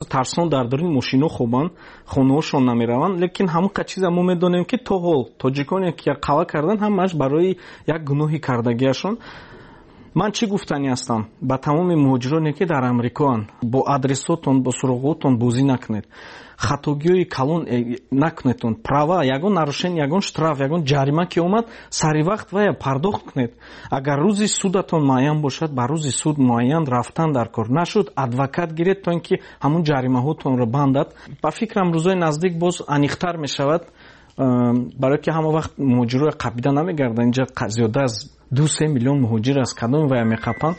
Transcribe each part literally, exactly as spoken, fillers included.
тарсон дар дори мошино хобанд, хонаҳошон намераванд, лекин ҳамон чиза мо медонем ки то ҳол тоҷиконе ки қава кардан ҳамааш барои як гуноҳи кардагиашон. ман чӣ гуфтанӣ ҳастам ба тамоми муҳоҷироне ки дар амрикоанд, бо адресотон бо суроғотон бозӣ накунед, хатогиҳои калон накунедтон, права ягон нарушен, ягон штраф, ягон ҷарима ки омад сари вақт вая пардохт кунед. агар рӯзи судатон муайян бошад, ба рӯзи суд муайян рафтан дар кор, нашуд адвокат гиред то ин ки ҳамун ҷаримаҳотонро бандад. ба фикрам рӯзои наздик боз аниқтар мешавад, барое ки ҳама вақт муҳоҷирои қабида намегарданд. инҷа зиёда аз ду се миллион муҳоҷир аз кадоми вая меқапанд.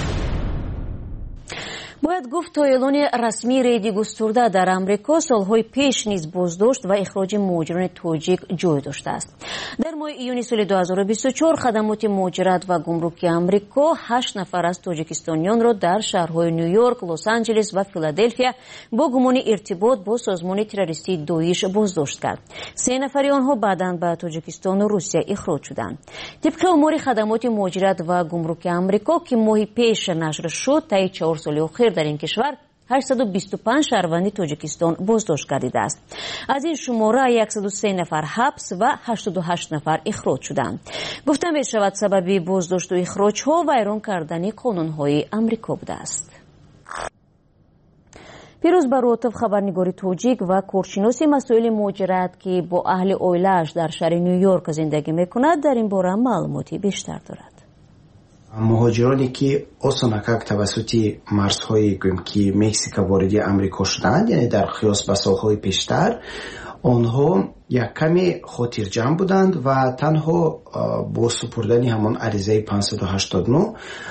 бояд гуфт то эълони расмии рейди густурда дар амрико солҳои пеш низ боздошт ва ихроҷи муҳоҷирони тоҷик ҷой доштааст. дар моҳи июни соли ду ҳазору бисту чор хадамоти муҳоҷират ва гумруки амрико ҳашт нафар аз тоҷикистонёнро дар шаҳрҳои ню-йорк, лос-анҷелес ва филаделфия бо гумони иртибот бо созмони террористии доиш боздошт кард. се нафари онҳо баъдан ба тоҷикистону русия ихроҷ шуданд. тибқи омори хадамоти муҳоҷират ва гумруки амрико ки моҳи пеш нашр шуд, таи чор соли охир дар ин кишвар ҳаштсаду бисту панҷ шаҳрванди тоҷикистон боздошт гардидааст. аз ин шумора яксаду се нафар ҳабс ва ҳаштоду ҳашт нафар ихроҷ шуданд. гуфта мешавад сабаби боздошту ихроҷҳо вайрон кардани қонунҳои амрико будааст. пирӯз баротов, хабарнигори тоҷик ва коршиноси масоили муҳоҷират ки бо аҳли оилааш дар шаҳри ню-йорк зиндагӣ мекунад, дар ин бора маълумоти бештар дорад. муҳоҷироне ки осонакак тавассути марзҳои гӯем ки Мексика вориди амрико шуданд, яъне дар қиёс ба солҳои пештар, онҳо як каме хотирҷамъ буданд ва танҳо бо супурдани ҳамон аризаи панҷсаду ҳаштоду нӯ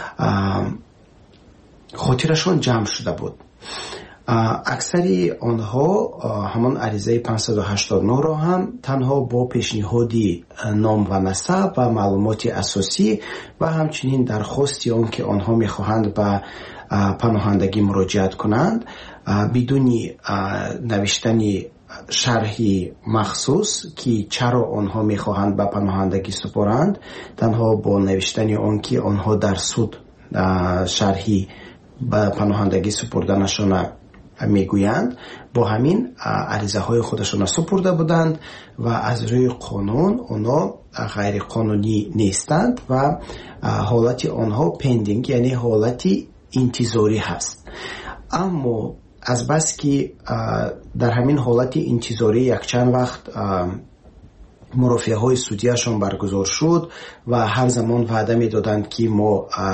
хотирашон ҷамъ шуда буд. аксари онҳо ҳамон аризаи панҷсаду ҳаштоду нӯро ҳам танҳо бо пешниҳоди ном ва насаб ва маълумоти асосӣ ва ҳамчунин дархости он ки онҳо мехоҳанд ба паноҳандагӣ муроҷиат кунанд, бидуни навиштани шарҳи махсус ки чаро онҳо мехоҳанд ба паноҳандагӣ супоранд, танҳо бо навиштани он ки онҳо дар суд шарҳи ба паноҳандагӣ супурданашона мегӯянд, бо ҳамин аризаҳои худашона супурда буданд ва аз рӯи қонун онҳо ғайриқонунӣ нестанд ва ҳолати онҳо пендинг, яъне ҳолати интизорӣ ҳаст. аммо азбас ки дар ҳамин ҳолати интизорӣ якчанд вақт мурофиаҳои судияшон баргузор шуд ва ҳар замон ваъда медоданд ки мо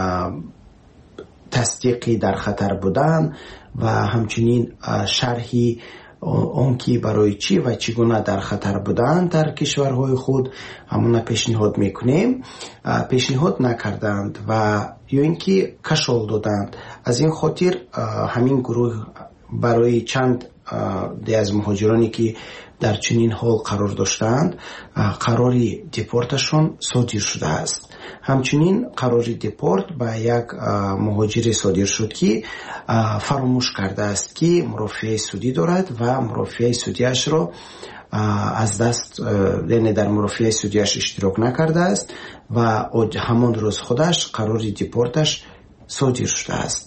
тасдиқи дар хатар будан ва ҳамчунин шарҳи он ки барои чӣ ва чӣ гуна дар хатар буданд дар кишварҳои худ ҳамона пешниҳод мекунем, пешниҳод накарданд ва ё ин ки кашол доданд. аз ин хотир ҳамин гурӯҳ барои чанд де аз муҳоҷироне ки дар чунин ҳол қарор доштаанд, қарори депорташон содир шудааст. ҳамчунин қарори депорт ба як муҳоҷире содир шуд ки фаромӯш кардааст ки мурофиаи судӣ дорад ва мурофиаи судиашро аз даст, яъне дар мурофиаи судиаш иштирок накардааст ва ҳамон рӯз худаш қарори депорташ содир шудааст.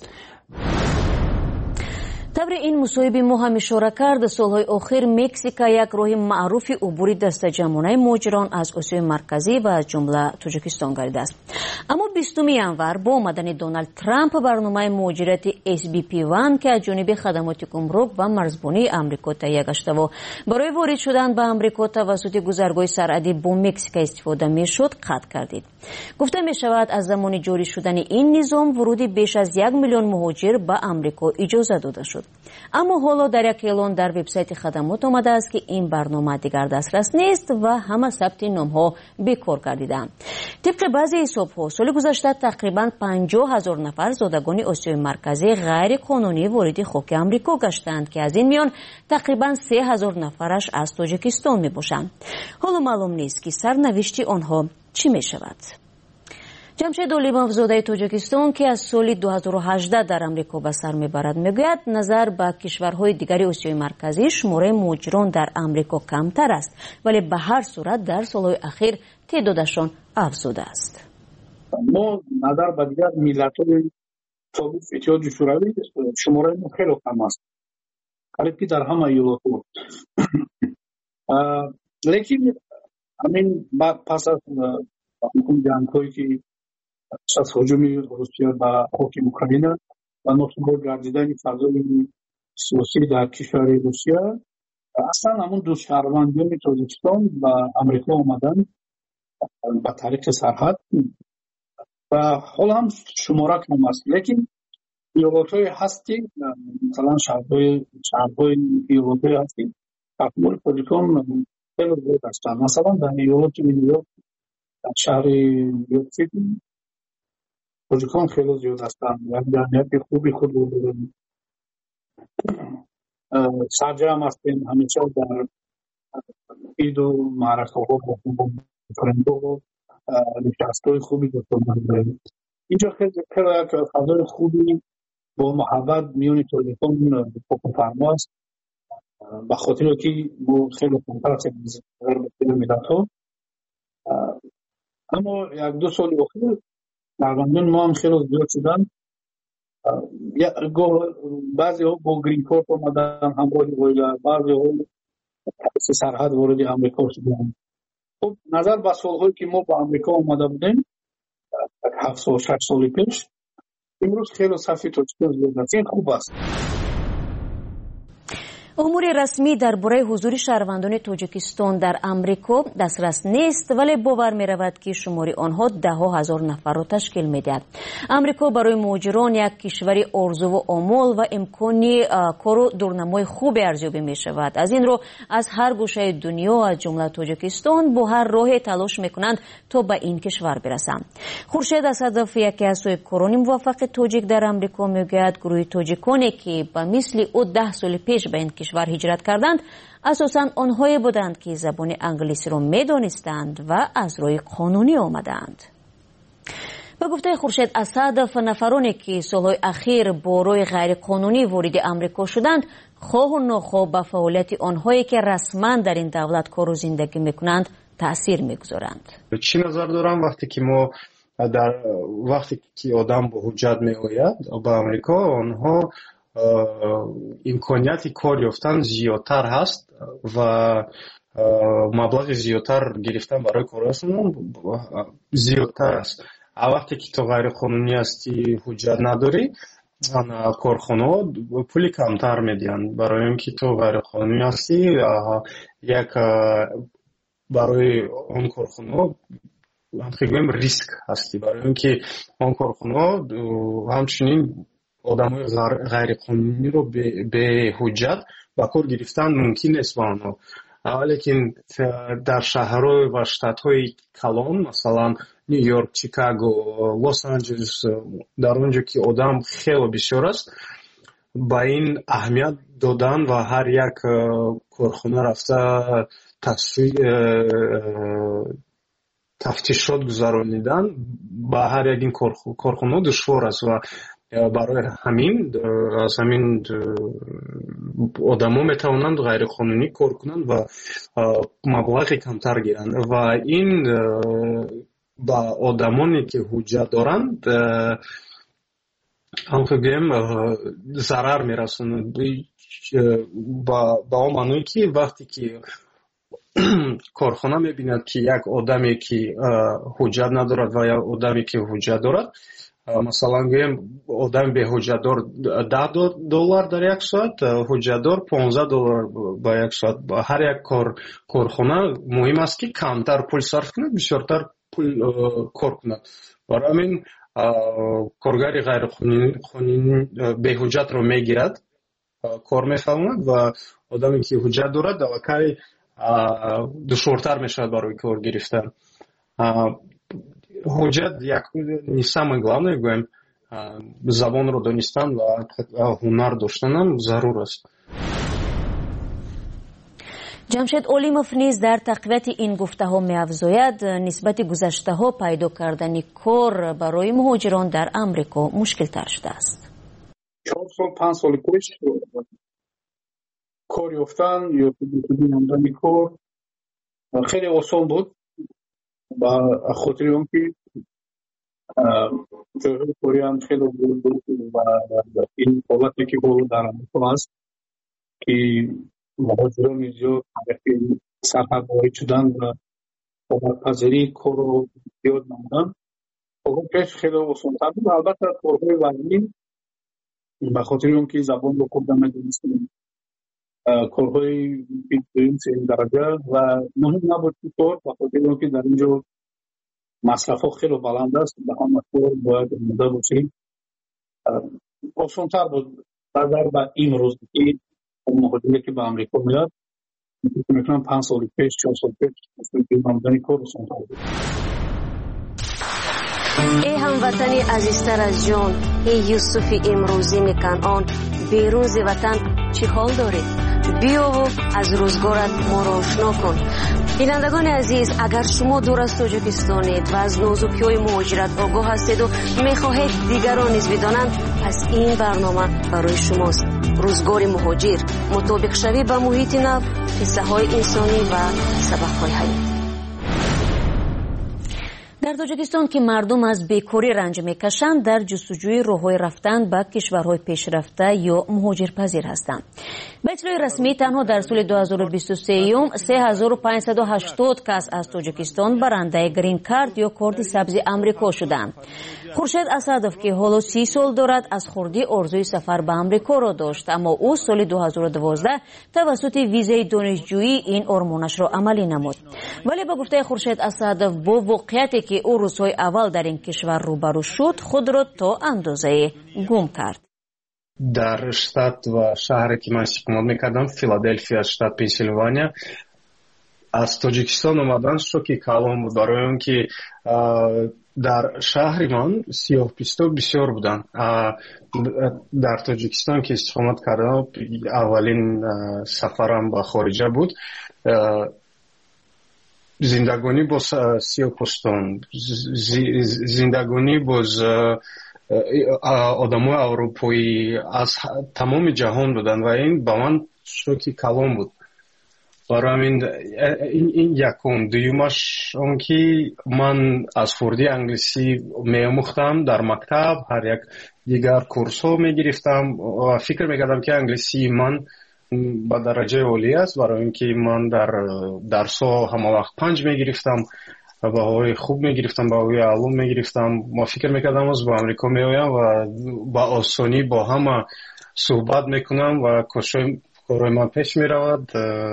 тавре ин мусоҳиби мо ҳам ишора кард, солҳои охир Мексика як роҳи маъруфи убури дастаҷамъонаи муҳоҷирон аз Осиёи марказӣ ва аз ҷумла Тоҷикистон гардидааст. аммо бистуми январ бо омадани Доналд Трамп барномаи муҳоҷирати эс би пи один ки аз ҷониби хадамоти гумрук ва марзбонии амрико таҳия гаштаву барои ворид шудан ба амрико тавассути гузаргоҳи сарҳадӣ бо Мексика истифода мешуд, қатъ гардид. гуфта мешавад аз замони ҷорӣ шудани ин низом вуруди беш аз як миллион муҳоҷир ба амрико иҷоза дода шуд. аммо ҳоло дар як эълон дар вебсайти хадамот омадааст ки ин барнома дигар дастрас нест ва ҳама сабти номҳо бекор гардиданд. тибқи баъзе ҳисобҳо соли гузашта тақрибан панҷоҳ ҳазор нафар зодагони Осиёи марказӣ ғайриқонунӣ вориди хоки амрико гаштанд ки аз ин миён тақрибан се ҳазор нафараш аз Тоҷикистон мебошанд. ҳоло маълум нест ки сарнавишти онҳо чӣ мешавад. ҷамшед Олимов, зодаи Тоҷикистон ки аз соли ду ҳазору ҳаждаҳ дар амрико ба сар мебарад, мегӯяд назар ба кишварҳои дигари Осиёи марказӣ шумораи муҳоҷирон дар амрико камтар аст, вале ба ҳар сурат дар солҳои ахир теъдодашон афзудааст. мо назар ба дигар миллатҳои собиқ иттиҳоди шӯравӣ шумораи мо хеле кам аст. قریب در همه ایالات بود. لیکن همین پس از اون جنگ‌هایی که پس از هجوم روسیه به حکم اوکراین و نوسان‌ها گردیدن فضای سیاسی در کشور روسیه، اصلا همون دو شهروندان تاجیکستان و امریکا آمدن به طریق سرحد و حال هم شماره کم است. لیکن ایالات‌های هستی مثلا شهرهای شهرهای ایالات‌های هستی تحمل تاجیکان خیلی زیاد هستند. مثلا در ایالات نیویورک در شهر نیویورک سیتی تاجیکان خیلی زیاد هستند. یعنی جمعیت خوبی خود رو دارند. سرجم هستیم همیشه در عید و معرکه‌ها و فرندو نشست‌های خوبی دارند. اینجا خیلی خیلی فضای خوبی با محبت میون تاجیکان حکم فرما است. به خاطر که ما خیلی کمتر هستیم از ملت‌ها. اما یک دو سال اخیر شهروندان ما هم خیلی زیاد شدن. بعضی ها با گرین کارت آمدن همراه اویلا، بعضی ها سرحد وارد امریکا شدن. خب نظر به سالهایی که ما با امریکا آمده بودیم هفت سال شش سال پیش، امروز خیلی صفی تاجیکان زیاد است. این خوب است. امور رسمی درباره حضور شهروندان تاجیکستان در امریکا دسترس نیست، ولی باور می رود که شماری آنها ده ها هزار نفر را تشکیل می دهد. امریکا برای مهاجران یک کشوری آرزو و آمال و امکانی کار و دورنمای خوب ارزیابی می شود. از این رو از هر گوشه دنیا از جمله تاجیکستان با هر راه تلاش می کنند تا به این کشور برسند. خورشید اسدов یکی از صاحبکاران موفق تاجیک در امریکا می گوید گروه تاجیکانی که به مثل او ده سال پیش به این کشور هجرت کردند اساساً آنهایی بودند که زبان انگلیسی را می‌دانستند و از روی قانونی آمدند. به گفته خورشید اسدов نفرانی که سالهای اخیر با روی غیر قانونی وارد امریکا شدند خواه و ناخواه به فعالیت آنهایی که رسما در این دولت کار و زندگی میکنند تأثیر میگذارند. چی نظر دارم وقتی که ما در وقتی که آدم با حجت میآید به امریکا آنها امکانیت کار یافتن زیادتر هست و مبلغ زیادتر گرفتن برای کارشون زیادتر است. وقتی که تو غیر قانونی هستی حجت نداری کارخانه پولی کمتر میدن برای اینکه تو غیر قانونی هستی یک برای اون کارخانه خیلی ریسک هستی برای اینکه اون کارخانه همچنین آدمای غیر قانونی رو به حجت با کار گرفتن ممکن است با آنها. ولیکن در شهرهای و شتات‌های کلان مثلا نیویورک، چیکاگو، لس آنجلس در اونجا که آدم خیلی بسیار است با این اهمیت دادن و هر یک کارخانه رفته تفتیشات گذرانیدن با هر یک این کارخانه دشوار است و برای همین از همین آدما میتوانند غیر قانونی کار کنند و مبلغ کمتر گیرند و این با آدمانی که حجت دارند هم بگیم ضرر میرسونه با با معنی که وقتی که کارخانه میبیند که یک آدمی که حجت ندارد و یک آدمی که حجت دارد مثلا گویم آدم به حجت دار ده دلار در یک ساعت حجت دار پانزده دلار با یک ساعت با هر یک کار کارخانه مهم است که کمتر پول صرف کند بیشتر پول کار کند برای همین کارگر غیر قانونی به حجت رو میگیرد کار میفهمد و آدمی که حجت دارد دوکای دشوارتر میشود برای کار گرفتن. حجت یک самое главное گویم زبان رو دانستن و هنر داشتن هم ضرور است. جمشید اولیموف نیز در تقویت این گفته ها می افزاید نسبت گذشته ها پیدا کردن کار برای مهاجران در امریکا مشکل تر شده است. چهار سال پنج سال پیش کار یافتن یا دیدن کار خیلی آسان بود با خاطر اون که جای کاری هم خیلی بود و این حالتی که بود در امریکا هست که مهاجران زیاد طرف سرحد وارد شدن و کمک‌پذیری کار رو زیاد نمودن. خب پیش خیلی آسان‌تر بود. البته کارهای وزنی به خاطر اینکه زبان رو خوب نمی‌دونستیم، کارهای دوم سوم درجه و مهم نبود که کار به خاطر اینکه در اینجا مصرف‌ها خیلی بلند است، به همه کار باید آماده باشیم. آسان‌تر بود نظر به امروز که مهاجری که به امریکا میاد میتونم پنج سال پیش چهار سال پیش آمدن کار آسان‌تر بود. ای هموطنی عزیزتر از جان، ای یوسف امروزی کنعان، بیرون ز وطن چی حال دارید؟ بیا و از روزگارت ما را آشنا کن. بینندگان عزیز، اگر شما دور از تاجیکستانید و از نازکی‌های مهاجرت آگاه هستید و می‌خواهید دیگران نیز بدانند، پس این برنامه برای شماست. روزگار مهاجر، مطابق شوی با محیط نو، قصه‌های انسانی و سبق‌های حیاتی. در تاجیکستان که مردم از بیکاری رنج میکشند، در جستجوی راه‌های رفتن به کشورهای پیشرفته یا مهاجرپذیر هستند. به اطلاع رسمی تنها در سال دو هزار و بیست و سه سه هزار و پانصد و هشتاد کس از تاجیکستان برنده گرین کارت یا کارت سبز امریکا شدند. خورشید اسدов که حالا سی سال دارد از خردی آرزوی سفر به امریکا را داشت، اما او سال دو هزار و دوازده توسط ویزای دانشجویی این آرمانش را عملی نمود. ولی به گفته خورشید اسدов با واقعیتی که او روزهای اول در این کشور روبرو شد، خود را تا اندازه گم کرد. در شتات و شهری که من استقامت میکردم، فیلادلفیا، شتات پنسیلوانیا، از تاجیکستان اومدن شوکی کلان بود، برای اینکه در شهر من سیاه پوستا بسیار بودن. در تاجیکستان که استقامت کردم، اولین سفرم به خارجه بود. زندگانی با سیاه‌پوستان، زندگانی با آدمای اروپایی از تمام جهان بودن و این با من شوکی کلان بود. برای این این یکم. دویمش اون که من از خردی انگلیسی می‌آموختم در مکتب، هر یک دیگر کورس ها می‌گرفتم و فکر می‌کردم که انگلیسی من با درجه عالی است، برای اینکه من در درس ها همه وقت پنج میگرفتم، بهایی خوب میگرفتم، بهایی علوم میگرفتم. ما فکر میکردم از با امریکا میایم و با آسانی با همه صحبت میکنم و کارهای من پیش میرود،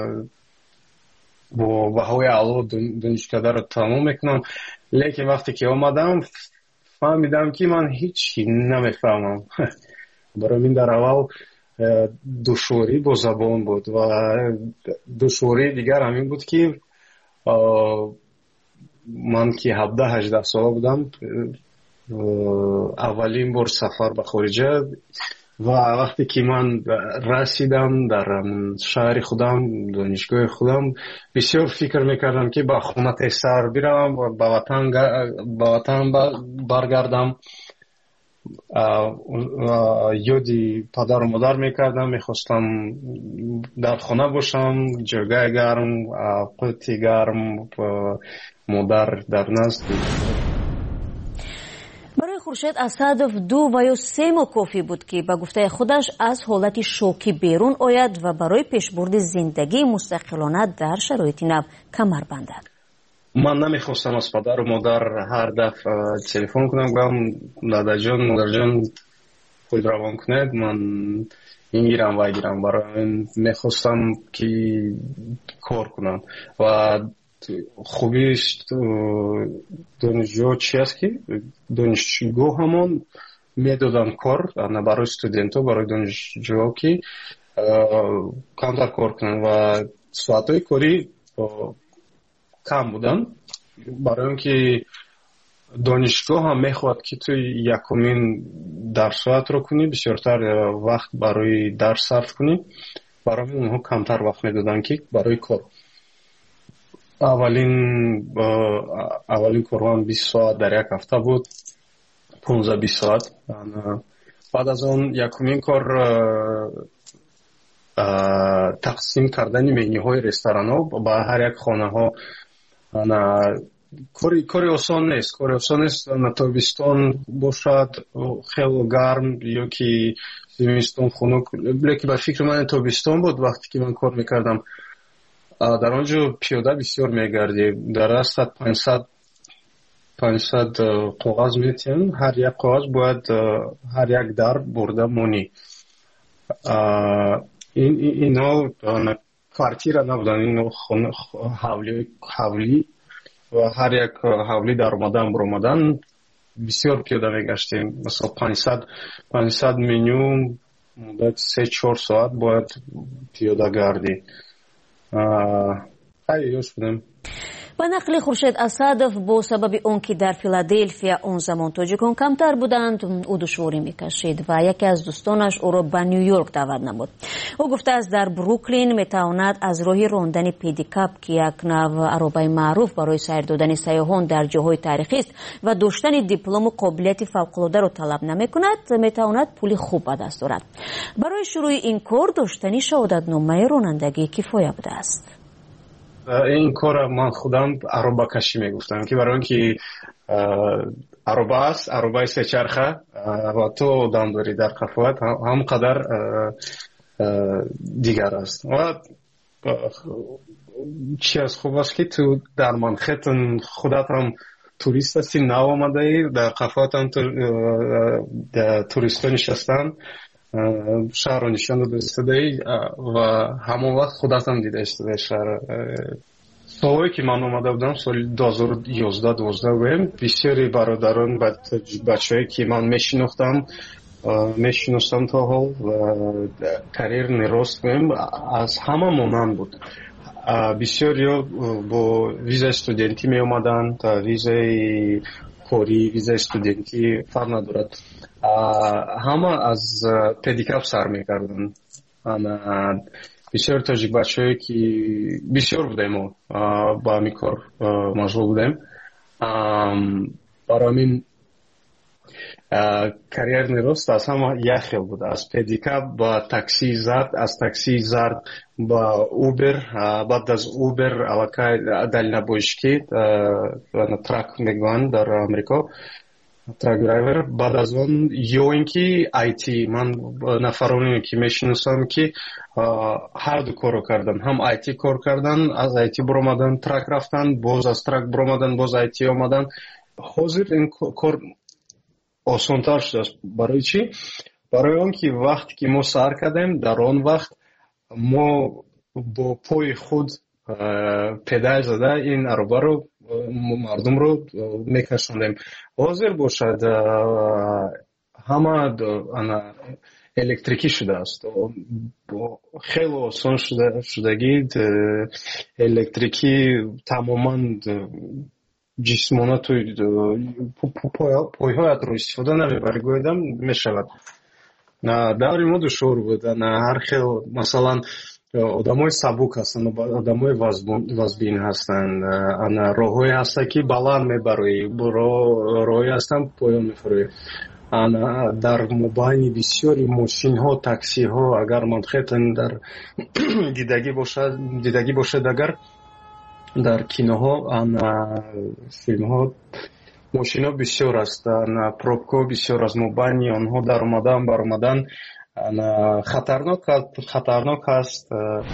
با بهایی علوم دانشکده را تمام میکنم. لیکن وقتی که آمدم فهمیدم که من هیچی نمیفهمم. برای این در اول دشواری با زبان بود و دشواری دیگر همین بود که من که هفده هجده ساله بودم، اولین بار سفر به خارجه و وقتی که من رسیدم در شهر خودم، دانشگاه خودم، بسیار فکر میکردم که با خونه سر بیرم و به وطن به وطن برگردم. یادی پدر و مادر میکردم، میخواستم در خانه باشم، جایگاه گرم، قوتی گرم، مادر در نزد. برای خورشید اسدов دو و یا سه ماه کافی بود که به گفته خودش از حالت شوکی بیرون آید و برای پیشبرد زندگی مستقلانه در شرایط نو کمر بندد. من نمیخواستم از پدر و مادر هر دفعه تلفن کنم گفتم دادا جان، مادر جان خود روان کنید، من این گیرم و گیرم. برای میخواستم که کار کنم و خوبیش دانشجو چی است که دانشجو همون میدادن کار نه برای استودنت ها، برای دانشجو که کمتر کار کنن و ساعتهای کاری کم بودن، برای اینکه دانشگاه هم میخواد که تو یکمین درس ساعت رو کنی، بسیارتر وقت برای درس صرف کنی، برای اونها کمتر وقت میدادن که برای کار. اولین اولین کارم بیست ساعت در یک هفته بود، پانزده بیست ساعت. بعد از اون یکمین کار تقسیم کردن منیو های رستوران ها با هر یک خانه ها. کاری کاری آسان نیست، کاری آسان نیست. تابستان باشد خیلی گرم یا که زمستون خنک، لیکن به فکر من تابستون بود وقتی که من کار میکردم. در آنجا پیاده بسیار میگردیم، در از پانصد پانصد کاغذ میتیم، هر یک کاغذ باید هر یک در برده مونی. این اینا کارتیرا نبودن، این حولی حولی و هر یک حولی در آمدن برآمدن بسیار پیاده میگشتیم. مثلا پانصد پانصد منیوم مدت سه چهار ساعت باید پیاده گردی. خیلی یوش بودم. با نقل خورشید اسدов با سبب اون که در فیلادلفیا اون زمان تاجیکان کمتر بودند او دشواری میکشید و یکی از دوستانش او را به نیویورک دعوت نمود. او گفته است در بروکلین میتواند از راه راندن پدیکاپ که یک نوع عربه معروف برای سیر دادن سیاحان در جاهای تاریخی است و داشتن دیپلم و قابلیت فوق‌العاده را طلب نمیکند، میتواند پول خوب به دست آورد. برای شروع این کار داشتن شهادتنامه رانندگی کفایه بوده است. این کار من خودم عربه کشی میگفتم که برای اینکه عربه است، عربه سه چرخه و تو آدم داری در قفوت هم قدر دیگر است. و چی از خوب است که تو در منخیتن خودت هم توریست هستی، نو آمده ای در قفوت هم توریست ها نشستن، شهر رو نشان داده ای و همون وقت خودت هم دیده استده شهر. سالهایی که من اومده بودم سال دو هزار و یازده دوازده بودم، بسیاری برادران بچه هایی که من میشناختم میشناستم تا حال و کریر نراست بودم از همه مانند بود. بسیاری با ویزا استودنتی می اومدن تا ویزای کاری، ویزا استودنتی فرق ندارد، همه از پدیکاپ سر میکردن. بسیار تاجیک بچه هایی که بسیار بودیم و با همی کار مشغول بودیم. برای همین کریر نیروست از همه یک خیل بود، از پدیکاپ با تاکسی زرد، از تاکسی زرد با اوبر، بعد از اوبر علاقه دلنبوشکی ترک میگوان در امریکا، ترک درایور. بعد از اون یا اینکه آیتی، من نفرانی که میشناسم که هر دو کارو کردن، هم آیتی کار کردن، از آیتی برآمدن ترک رفتن، باز از ترک برآمدن باز آیتی آمدن. حاضر این کار آسان‌تر شده. برای چی؟ برای اون که وقتی که ما سر کردیم در آن وقت ما با پای خود پیدای زده این عربه رو مردم رو میکشوندیم. حاضر باشد همه الکتریکی شده است، خیلی آسان شده شدگی الکتریکی تماما جسمانات پایهایت رو استفاده نمیبری گویدم میشود. نه داری ما دشور بود، نه هر خیلی مثلا آدمای سبوک هستن، آدمای وزبین هستن، انا راهوی هسته که بلند میبروی، راهوی هستن پایان میفروی. انا در مبانی بسیاری ماشین ها، تاکسی ها اگر منخیتن در دیدگی باشد دیدگی باشد اگر در کینوها انا فیلم ها ماشین ها بسیار هستن، پروبکو بسیار از مبانی آنها در آمدن بر آمدن خطرناک خطرناک است.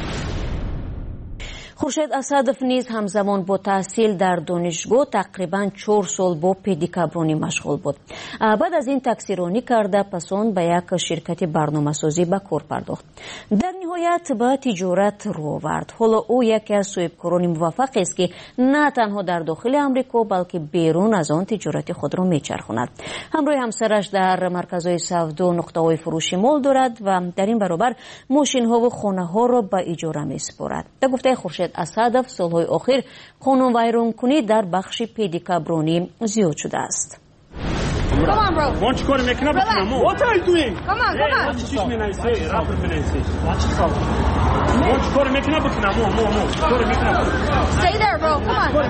خورشید اسدов نیز همزمان با تحصیل در دانشگاه تقریباً چهار سال با پدیکابرانی مشغول بود. بعد از این تاکسیرانی کرده پس آن به یک شرکت برنامه‌سازی به کار پرداخت. در نهایت به تجارت رو آورد. حالا او یکی از صاحبکاران موفق است که نه تنها در داخل امریکا بلکه بیرون از آن تجارت خود را میچرخاند. همراه همسرش در مرکزهای سودا نقطه‌های فروشی مال دارد و در این برابر ماشین‌ها و خانه‌ها را به اجاره می‌سپارد. در گفته خورشید اسدов سالهای آخر قانون ویرانکنی در بخش پدیکابرانی زیاد شده است. Come on, bro. Watch your making up now. What are you doing? Come on, come on. Watch your making up. Watch your making up now. More, more, more. Stay there, bro. Come on.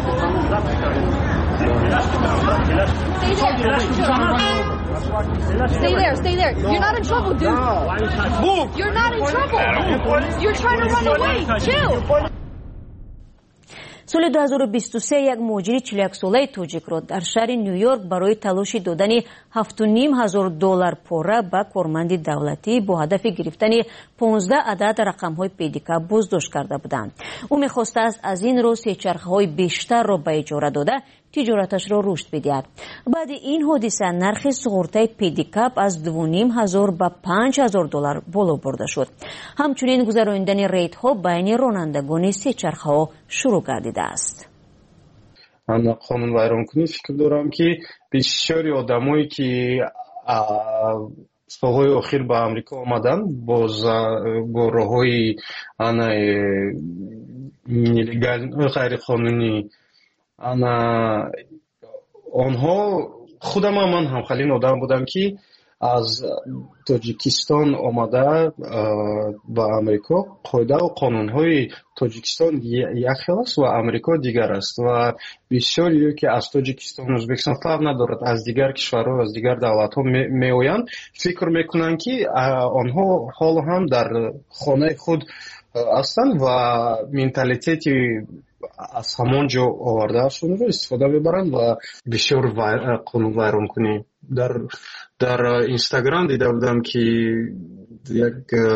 Stay there. Stay there, stay there. You're not in trouble, dude. Move. You're not in trouble. You're trying to run away. Chill. соли ду ҳазору бисту се як муҳоҷири чил و یک солаи тоҷикро дар шаҳри Нью-Йорк барои талоши додани ҳафт و ним ҳазор доллар пора ба корманди давлатӣ бо ҳадафи гирифтани понздаҳ адад рақамҳои педикап боздошт карда буданд. ӯ мехостааст аз ин роҳ сечархаҳои бештарро ба иҷора дода тиҷораташро рушд бидиҳад. баъди ин ҳодиса нархи суғуртаи педикап аз ду و ним ҳазор ба панҷ ҳазор доллар боло бурда шуд. ҳамчунин гузарондани рейдҳо байни ронандагони сечархаҳо шурӯъ гардидааст. ман қонун вайронкунӣ фикр дорам ки бисёри одамое ки солҳои охир ба амрико омаданд бо роҳҳои ғайриқонунӣ, ана онҳо худам ман ҳам халин одам будам ки аз тоҷикистон омада ба амрико қоидау қонунҳои тоҷикистон як хел аст ва амрико дигар аст ва бисёриё ки аз тоҷикистон ӯзбекистон фарқ надорад аз дигар кишварҳо аз дигар давлатҳо меоянд фикр мекунанд ки онҳо ҳоло ҳам дар хонаи худ ҳастанд ва менталитети аз ҳамон ҷо овардаашонро истифода мебаранд ва бисёр қонун вайронкунӣ дар дар инстаграм дида будам ки як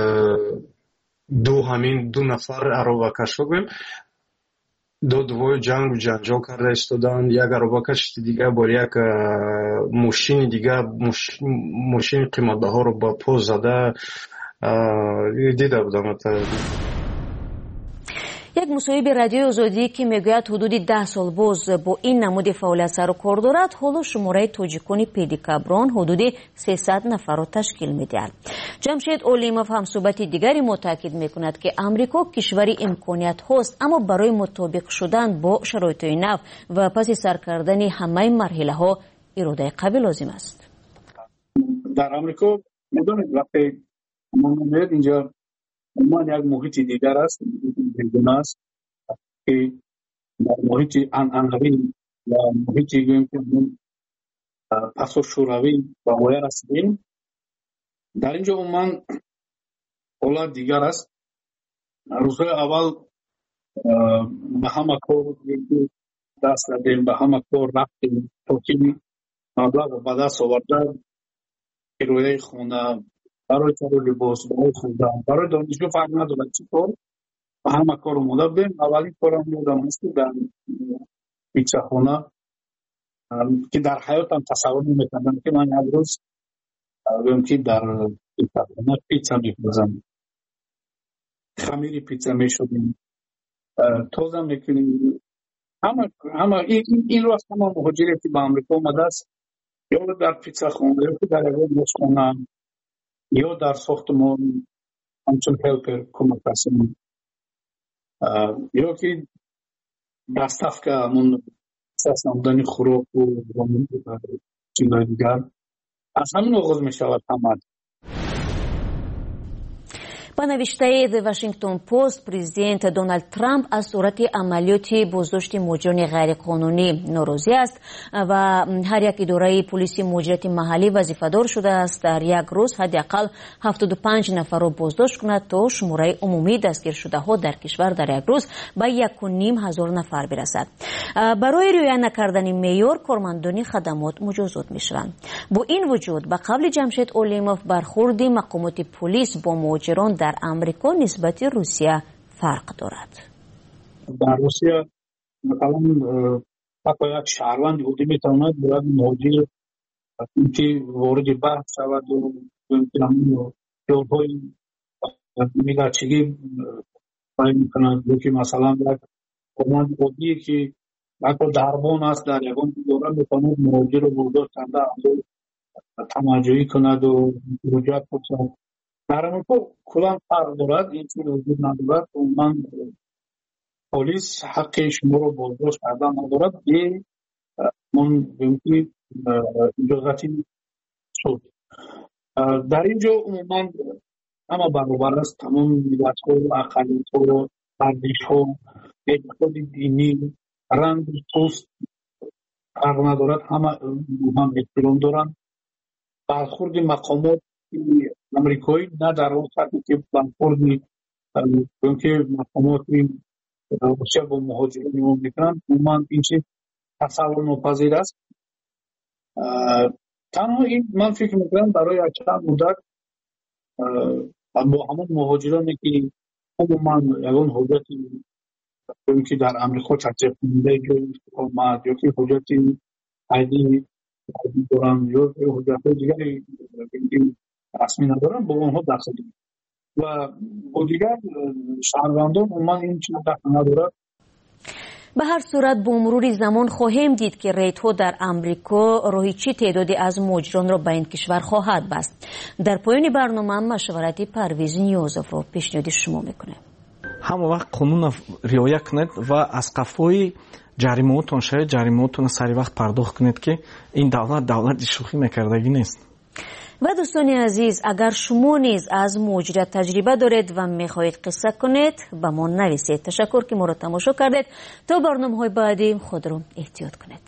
ду ҳамин ду нафар аробакашҳо гӯем додувои ҷангу ҷанҷол карда истоданд. Як аробакаши дигар бо як мошини дигар мошини қиматбаҳоро ба по зада дида будам. як мусоҳиби радиои озодӣ ки мегӯяд ҳудуди даҳ сол боз бо ин намуди фаъолият сару кор дорад, ҳоло шумораи тоҷикони педикаброн ҳудуди сесад нафарро ташкил медиҳад. ҷамшед олимов ҳамсӯҳбати дигари мо таъкид мекунад ки амрико кишвари имкониятҳост, аммо барои мутобиқ шудан бо шароитҳои нав ва паси сар кардани ҳамаи марҳилаҳо иродаи қавӣ лозим аст. дар амрико медонед вақте мо меояд инҷо умуман як муҳити дигар аст, бегуна аст ки дар муҳити анъанавӣ ва муҳити гӯем ки пасу шӯравӣ ба воя расидем. дар ин ҷо умуман ҳолат дигар аст. рӯзҳои аввал ба ҳама кор даст дадем, ба ҳама кор рафтем то ки маблағро ба даст оварда кирояи хона, барои каро либос, барои хӯрдан, барои донишҷӯ фарқ надорад чӣ кор, ба ҳама кор омода будем. аввалин корам ёдам аст ки дар питсахона ки дар ҳаётам тасаввур наметавонам ки ман як рӯз гӯем ки дар питсахона питса мепазам, хамири питса мешудем, тоза мекунем. ҳама инро аст ҳама муҳоҷире ки ба амрико омадааст ё дар питсахона ё ки дар ягон ошхона ё дар сохтмон ҳамчун ҳелпер кӯмакрасон ё ки доставка ҳамон намудани хӯроку чизои дигар. аз ҳамин оғоз мешавад ҳама. ба навиштаи The Washington Post, президент Дональд Трамп аз сурати амалиёти боздошти муҳоҷирони ғайриқонунӣ норозӣ аст ва ҳар як идораи полиси муҳоҷирати маҳаллӣ вазифадор шудааст дар як рӯз ҳадди ақал ҳафтоду панҷ нафарро боздошт кунад то шумораи умумии дастгиршудаҳо дар кишвар дар як рӯз ба яку ним ҳазор нафар бирасад. барои риоя накардани меъёр кормандони хадамот муҷозот мешаванд. бо ин вуҷуд ба қавли ҷамшед олимов бархурди мақомоти полис бо муҳоҷирон дар амрико нисбати русия фарқ дорад. дар русия масалан ҳатто як шаҳрванди ҳудӣ метавонад бояд муҳоҷир ки вориди баҳс шаваду ёлҳои миллатчигӣ байон мекунад ё ки масалан як корманди оддие ки ҳатто дарбон аст дар ягон идора метавонад муҳоҷирро боздошт карда тамаҷҷӯҳӣ кунаду ҳуҷҷат пурсад. дар амрико куллан фарқ дорад. ин чиз вуҷуд надорад. умуман полис ҳаққи шуморо боздошт кардан надорад бе иҷозати суд. дар ин ҷо умуман ҳама баробар аст. тамом миллатҳо, ақалиятҳо, арзишҳо, эътиқоди динӣ, ранг, пӯст фарқ надорад. ҳама ҳам эҳтиром доранд. бархурди мақомот амрикоӣ на дар он сатҳе ки бархурди ки мақомоти روسیه با مهاجرین نگاه میکنن عموما این چیز تصور ناپذیر است. تنها این من فکر میکنم برای چند مدت با همون مهاجرانی که عموما یگان حجتی که در امریکا تصدیق کننده حکومت یا که حجتی عادی دارن یا حجت دیگری رسمی ندارن با اونها دست دادیم و با دیگر شهروندان عموما این چیز دست ندارد. به هر صورت با مرور زمان خواهیم دید که ریت‌ها در امریکا راهی چه تعدادی از مهاجران را به این کشور خواهد بست. در پایان برنامه مشورتی پرویز نیازов را پیشنهاد شما میکنه. همه وقت قانون رعایت کنید و از قفای جریمه‌تون شاید جریمه‌تون سری وقت پرداخت کنید که این دولت دولت شوخی میکردگی نیست. و دوستان عزیز اگر شما نیز از مهاجرت تجربه دارید و میخواهید قصه کنید به ما نویسید. تشکر که ما را تماشا کردید. تا برنامه‌های بعدی خود را احتیاط کنید.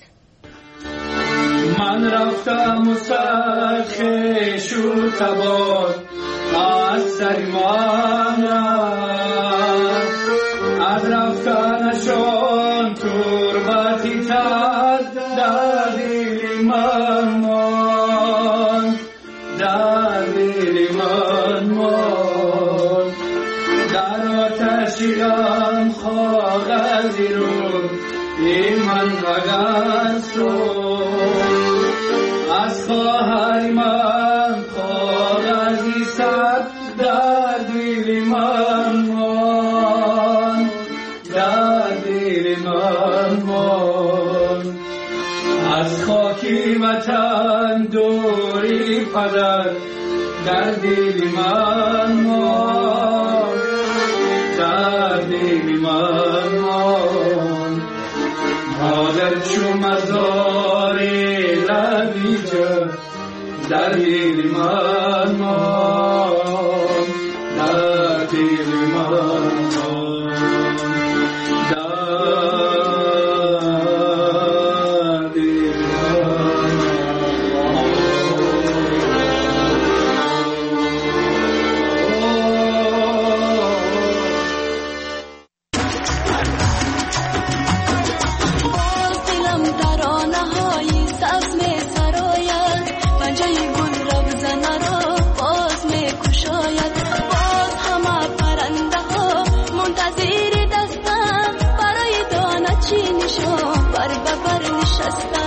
من رفتم و سرخه شو تباد از سر من از رفتنشان تربتی تد در دل من مان در دل من مان در آتشی آن کاغذی رو این من اگر از خواهر من کاغذی صد در دل من مان در دل من مان از خاکی وطن دوری پدر در دل من مان در دل من مان مادر چو مزاری لبیجا در دل من مان در دل من مان در دل من بر ببر نشستم